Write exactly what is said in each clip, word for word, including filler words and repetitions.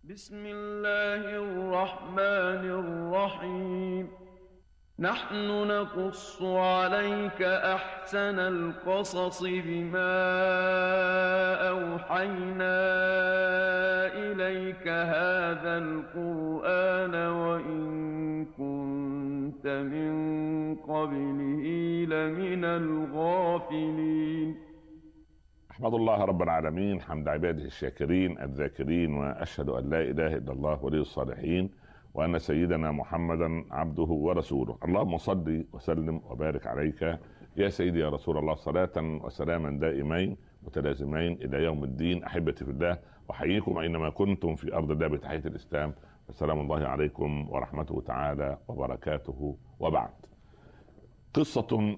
بسم الله الرحمن الرحيم. نحن نقص عليك أحسن القصص بما أوحينا إليك هذا القرآن وإن كنت من قبله لمن الغافلين. أحمد الله رب العالمين حمد عباده الشاكرين الذاكرين، وأشهد أن لا إله إلا الله ولي الصالحين، وأن سيدنا محمدا عبده ورسوله. اللهم صل وسلم وبارك عليك يا سيدي يا رسول الله، صلاة وسلاما دائمين متلازمين إلى يوم الدين. أحبتي في الله، أحييكم أينما كنتم في أرض الله بتحية الإسلام، فسلام الله عليكم ورحمته تعالى وبركاته. وبعد، قصة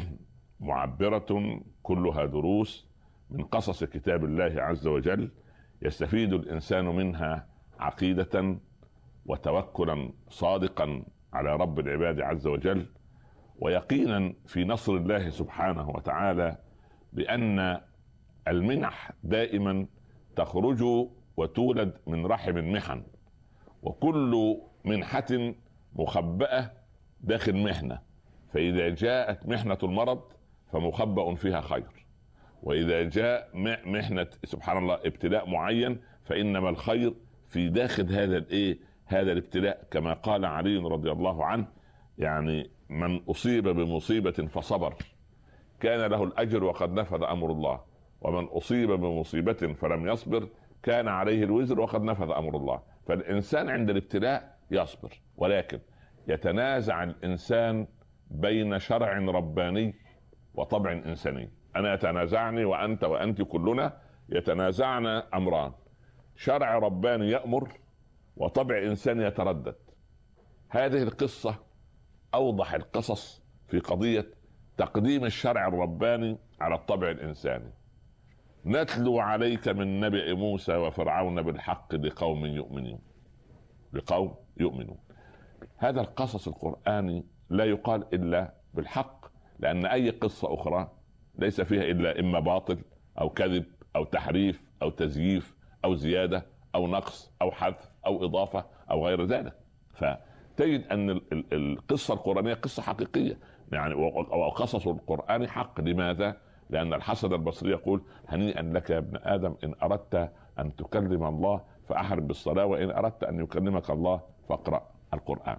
معبرة كلها دروس من قصص كتاب الله عز وجل، يستفيد الإنسان منها عقيدة وتوكلا صادقا على رب العباد عز وجل، ويقينا في نصر الله سبحانه وتعالى، بأن المنح دائما تخرج وتولد من رحم محن، وكل منحة مخبأة داخل محنة، فإذا جاءت محنة المرض فمخبأ فيها خير، وإذا جاء محنة سبحان الله ابتلاء معين فإنما الخير في داخل هذا الايه هذا الابتلاء، كما قال علي رضي الله عنه: يعني من أصيب بمصيبة فصبر كان له الأجر وقد نفذ أمر الله، ومن أصيب بمصيبة فلم يصبر كان عليه الوزر وقد نفذ أمر الله. فالإنسان عند الابتلاء يصبر، ولكن يتنازع الإنسان بين شرع رباني وطبع إنساني. أنا يتنازعني وأنت وأنت كلنا يتنازعنا أمران: شرع رباني يأمر وطبع إنساني يتردد. هذه القصة أوضح القصص في قضية تقديم الشرع الرباني على الطبع الإنساني. نتلو عليك من نبأ موسى وفرعون بالحق لقوم يؤمنون لقوم يؤمنون. هذا القصص القرآني لا يقال إلا بالحق، لأن أي قصة أخرى ليس فيها إلا إما باطل أو كذب أو تحريف أو تزييف أو زيادة أو نقص أو حذف أو إضافة أو غير ذلك. فتجد أن القصة القرآنية قصة حقيقية، يعني وقصص القرآن حق. لماذا؟ لأن الحسن البصري يقول: هنيئا لك يا ابن آدم إن أردت أن تكلم الله فأحرم بالصلاة، وإن أردت أن يكلمك الله فاقرأ القرآن.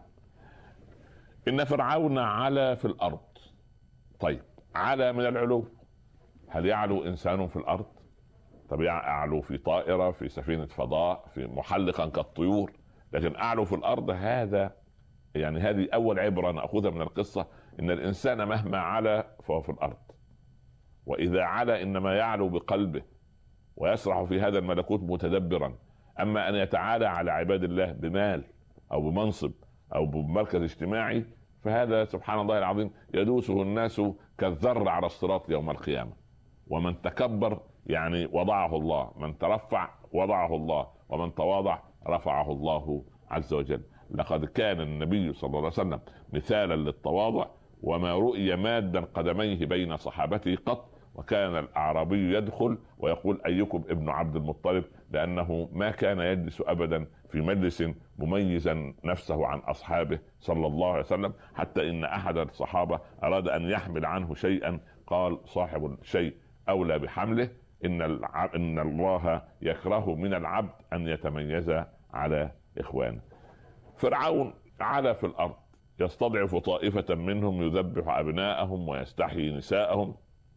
إن فرعون علا في الأرض. طيب، على من العلو. هل يعلو إنسان في الأرض؟ طب يعلو في طائرة، في سفينة فضاء، في محلقا كالطيور، لكن أعلو في الأرض. هذا يعني هذه أول عبرة نأخذها من القصة، إن الإنسان مهما علا فهو في الأرض، وإذا علا إنما يعلو بقلبه ويسرح في هذا الملكوت متدبرا. أما أن يتعالى على عباد الله بمال أو بمنصب أو بمركز اجتماعي، فهذا سبحان الله العظيم يدوسه الناس كالذر على الصراط يوم القيامة. ومن تكبر يعني وضعه الله، من ترفع وضعه الله، ومن تواضع رفعه الله عز وجل. لقد كان النبي صلى الله عليه وسلم مثالا للتواضع، وما رؤي مادا قدميه بين صحابته قط. وكان الأعرابي يدخل ويقول: أيكم ابن عبد المطلب، لأنه ما كان يجلس أبدا في مجلس مميزا نفسه عن أصحابه صلى الله عليه وسلم، حتى إن أحد الصحابة أراد أن يحمل عنه شيئا، قال: صاحب الشيء أولى بحمله، إن, إن الله يكره من العبد أن يتميز على إخوانه. فرعون علا في الأرض، يستضعف طائفة منهم، يذبح أبناءهم ويستحيي نساءهم،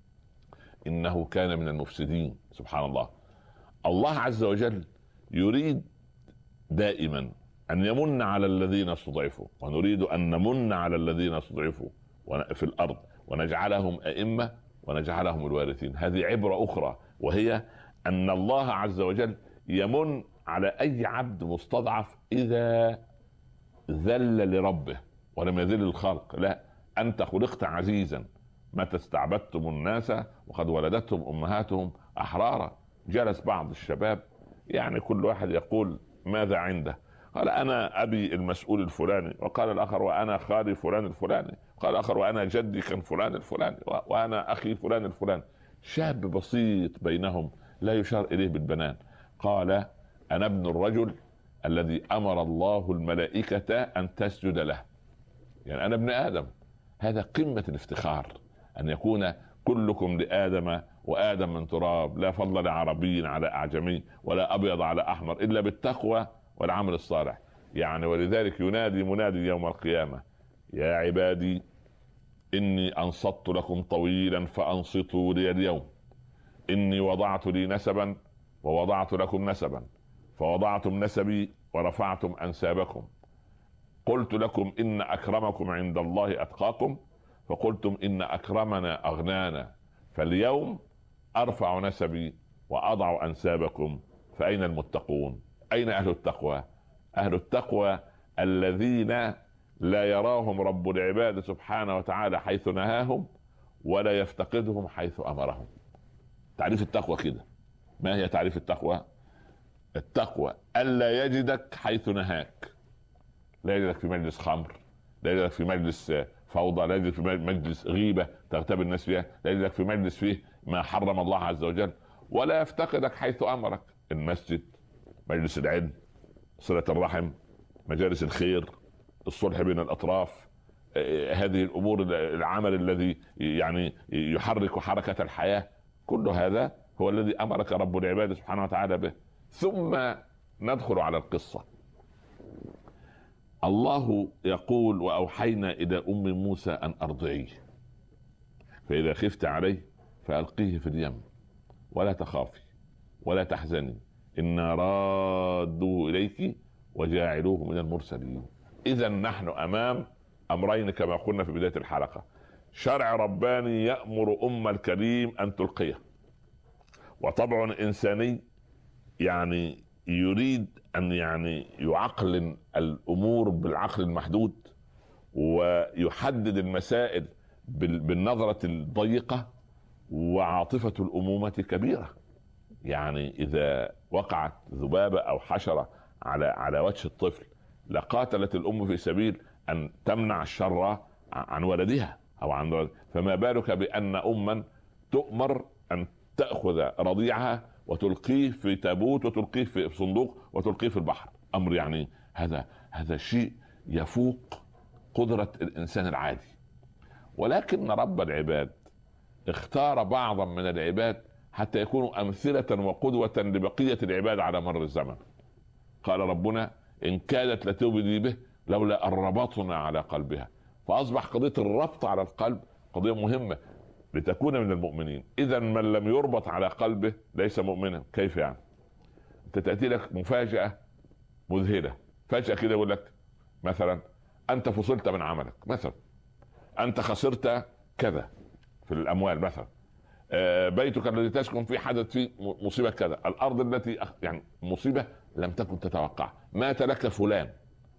إنه كان من المفسدين. سبحان الله. الله عز وجل يريد دائما أن يمن على الذين استضعفوا، ونريد أن نمن على الذين استضعفوا في الأرض ونجعلهم أئمة ونجعلهم الوارثين. هذه عبرة أخرى، وهي أن الله عز وجل يمن على أي عبد مستضعف إذا ذل لربه ولم يذل الخلق. لا، أنت خلقت عزيزا، متى استعبدتم الناس وقد ولدتهم أمهاتهم أحرارا. جلس بعض الشباب، يعني كل واحد يقول ماذا عنده. قال: أنا أبي المسؤول الفلاني، وقال الآخر: وأنا خالي فلان الفلاني، قال الآخر: وأنا جدي كان فلان الفلاني، وأنا أخي فلان الفلاني. شاب بسيط بينهم لا يشار إليه بالبنان. قال: أنا ابن الرجل الذي امر الله الملائكة ان تسجد له. يعني انا ابن ادم، هذا قمة الافتخار ان يكون كلكم لآدم وآدم من تراب، لا فضل لعربي على أعجمي ولا أبيض على أحمر إلا بالتقوى والعمل الصالح. يعني ولذلك ينادي منادي يوم القيامة: يا عبادي إني أنصت لكم طويلا فأنصتوا لي اليوم، إني وضعت لي نسبا ووضعت لكم نسبا، فوضعتم نسبي ورفعتم أنسابكم، قلت لكم إن أكرمكم عند الله أتقاكم، فقلتم إن أكرمنا أغنانا، فاليوم أرفع نسبي وأضع أنسابكم، فأين المتقون؟ أين أهل التقوى؟ أهل التقوى الذين لا يراهم رب العباد سبحانه وتعالى حيث نهاهم ولا يفتقدهم حيث أمرهم. تعريف التقوى كده. ما هي تعريف التقوى؟ التقوى ألا يجدك حيث نهاك، لا يجدك في مجلس خمر، لا يجدك في مجلس فوضى، لا يجدك في مجلس غيبة تغتاب الناس فيها، لا يجدك في مجلس فيه ما حرم الله عز وجل، ولا يفتقدك حيث أمرك: المسجد، مجلس العلم، صلة الرحم، مجالس الخير، الصلح بين الأطراف، هذه الأمور، العمل الذي يعني يحرك حركة الحياة، كل هذا هو الذي أمرك رب العباد سبحانه وتعالى به. ثم ندخل على القصة. الله يقول: وأوحينا إلى أم موسى أن أرضعيه، فإذا خفت عليه فألقيه في اليم ولا تخافي ولا تحزني إنا رادوه إليك وجاعلوه من المرسلين. إذا نحن أمام أمرين كما قلنا في بداية الحلقة: شرع رباني يأمر أم الكريم أن تلقيه، وطبع إنساني يعني يريد أن يعني يعقل الأمور بالعقل المحدود ويحدد المسائل بالنظرة الضيقة، وعاطفة الأمومة كبيرة. يعني إذا وقعت ذبابة أو حشرة على على وجه الطفل لقاتلت الأم في سبيل أن تمنع الشر عن ولدها أو عن ولد، فما بالك بأن أما تؤمر أن تأخذ رضيعها وتلقيه في تابوت وتلقيه في صندوق وتلقيه في البحر؟ أمر يعني هذا هذا شيء يفوق قدرة الإنسان العادي. ولكن رب العباد اختار بعضا من العباد حتى يكونوا أمثلة وقدوة لبقية العباد على مر الزمن. قال ربنا: إن كادت لتبدي به لولا أن ربطنا على قلبها. فأصبح قضية الربط على القلب قضية مهمة لتكون من المؤمنين. إذا من لم يربط على قلبه ليس مؤمنا. كيف يعني؟ أنت تأتي لك مفاجأة مذهلة فجأة كده، يقول لك مثلا: أنت فصلت من عملك، مثلا أنت خسرت كذا في الأموال، مثلا بيتك الذي تسكن فيه حدث فيه مصيبة كذا، الأرض التي يعني مصيبة لم تكن تتوقع، مات لك فلان.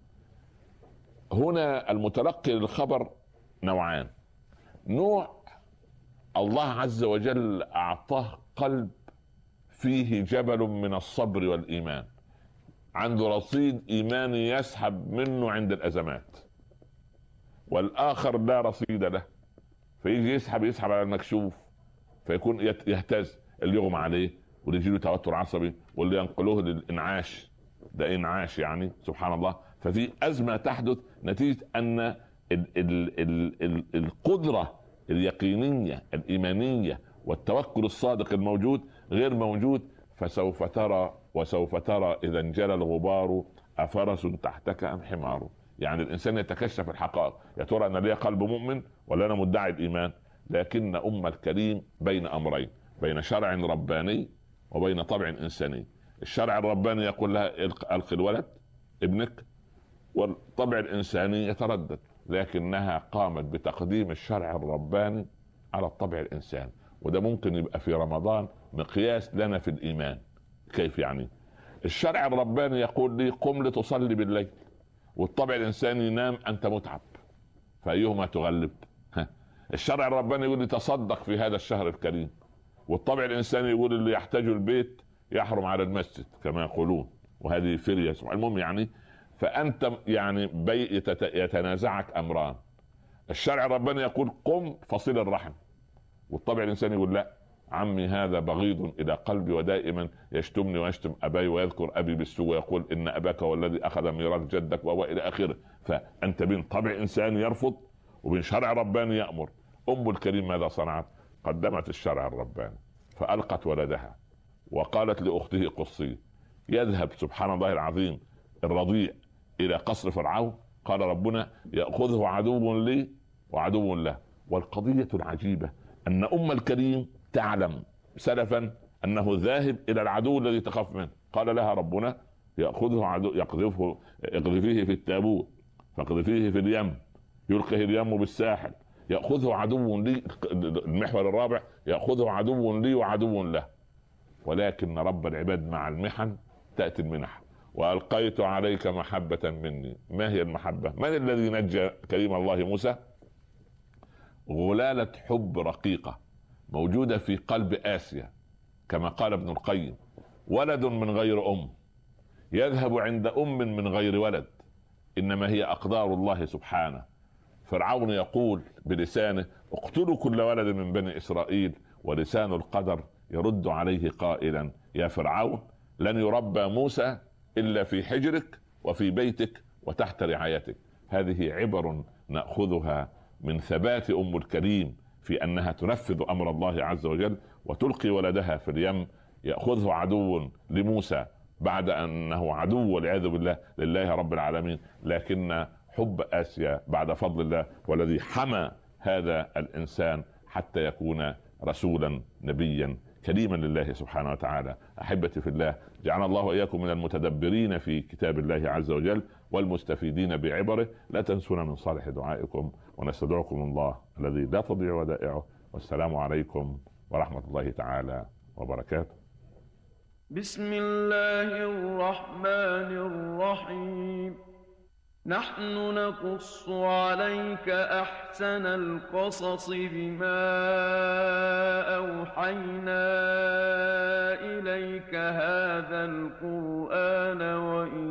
هنا المتلقي للخبر نوعان: نوع الله عز وجل أعطاه قلب فيه جبل من الصبر والإيمان، عنده رصيد إيماني يسحب منه عند الأزمات، والآخر لا رصيد له، فيجي يسحب يسحب على المكشوف فيكون يهتز، اللي يغمى عليه واللي يجيله توتر عصبي واللي ينقلوه للإنعاش، ده إنعاش يعني سبحان الله. ففي أزمة تحدث نتيجة أن ال ال ال ال القدرة اليقينية الإيمانية والتوكل الصادق الموجود غير موجود. فسوف ترى وسوف ترى إذا انجلى الغبار أفرس تحتك أم حمار. يعني الإنسان يتكشف الحقائق، يا ترى أنا لي قلب مؤمن ولا أنا مدعي الإيمان؟ لكن أم الكريم بين أمرين: بين شرع رباني وبين طبع إنساني. الشرع الرباني يقول لها ألقي الولد ابنك، والطبع الإنساني يتردد، لكنها قامت بتقديم الشرع الرباني على الطبع الإنساني. وده ممكن يبقى في رمضان مقياس لنا في الإيمان. كيف يعني؟ الشرع الرباني يقول لي قم لتصلي بالليل، والطبع الإنساني ينام أنت متعب، فأيهما تغلب؟ الشرع الرباني يقول لي تصدق في هذا الشهر الكريم، والطبع الإنساني يقول اللي يحتاج البيت يحرم على المسجد كما يقولون، وهذه فرية. المهم يعني فأنت يعني بي يتنازعك أمران: الشرع الرباني يقول قم فصل الرحم، والطبع الإنساني يقول لا عمي هذا بغيض الى قلبي ودائما يشتمني ويشتم ابي ويذكر ابي بالسوء ويقول ان اباك والذي اخذ ميراث جدك والى اخره. فانت بين طبع انساني يرفض وبين شرع رباني يامر. ام الكريم ماذا صنعت؟ قدمت الشرع الرباني فالقت ولدها وقالت لاخته قصي. يذهب سبحان الله العظيم الرضيع الى قصر فرعون، قال ربنا ياخذه عدو لي وعدو له. والقضيه العجيبه ان ام الكريم تعلم سلفا انه ذاهب الى العدو الذي تخاف منه. قال لها ربنا ياخذه عدو، يقذفه، اقذفيه في التابوت فاقذفيه في اليم يلقه اليم بالساحل، ياخذه عدو لي. المحور الرابع ياخذه عدو لي وعدو له. ولكن رب العباد مع المحن تاتي المنح. والقيت عليك محبه مني. ما هي المحبه؟ من الذي نجى كريم الله موسى؟ غلالة حب رقيقة موجودة في قلب آسيا، كما قال ابن القيم: ولد من غير أم يذهب عند أم من غير ولد، إنما هي أقدار الله سبحانه. فرعون يقول بلسانه: اقتلوا كل ولد من بني إسرائيل، ولسان القدر يرد عليه قائلا: يا فرعون لن يربى موسى إلا في حجرك وفي بيتك وتحت رعايتك. هذه عبر نأخذها من ثبات أم الكريم في أنها تنفذ أمر الله عز وجل وتلقي ولدها في اليم. يأخذه عدو لموسى بعد أنه عدو والعياذ بالله لله رب العالمين، لكن حب آسيا بعد فضل الله والذي حمى هذا الإنسان حتى يكون رسولا نبيا كريما لله سبحانه وتعالى. أحبتي في الله، جعل الله وإياكم من المتدبرين في كتاب الله عز وجل والمستفيدين بعبره. لا تنسونا من صالح دعائكم، ونستدعكم الله الذي لا تضيع ودائعه. والسلام عليكم ورحمة الله تعالى وبركاته. بسم الله الرحمن الرحيم. نحن نقص عليك أحسن القصص بما أوحينا إليك هذا القرآن وإن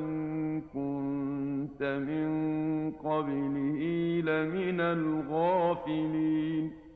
كنت من قبله لمن الغافلين.